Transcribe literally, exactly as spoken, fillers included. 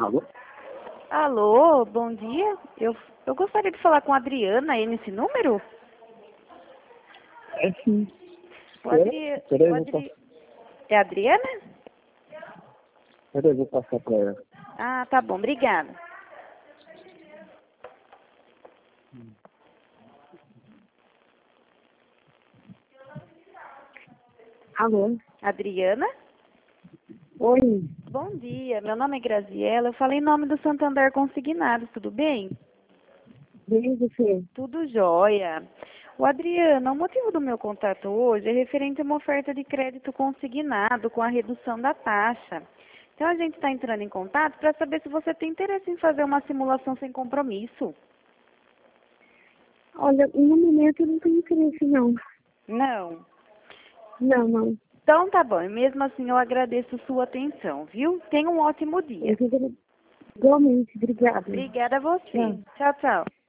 Alô? Alô, bom dia. Eu, eu gostaria de falar com a Adriana aí nesse número. É sim. O Pera- Adri... Peraí, o eu vou Adri... passar. É a Adriana? Peraí, eu vou passar pra ela. Ah, tá bom, obrigada. Alô? Adriana? Oi, Bom dia, meu nome é Graziela. Eu falei em nome do Santander Consignados, tudo bem? bem você? Tudo jóia. O Adriana, o motivo do meu contato hoje é referente a uma oferta de crédito consignado com a redução da taxa. Então a gente está entrando em contato para saber se você tem interesse em fazer uma simulação sem compromisso. Olha, no momento eu não tenho interesse, não. Não. Não, não. Então tá bom, e mesmo assim eu agradeço sua atenção, viu? Tenha um ótimo dia. Eu fico... Igualmente, obrigada. Obrigada a você. Tchau. Tchau, tchau.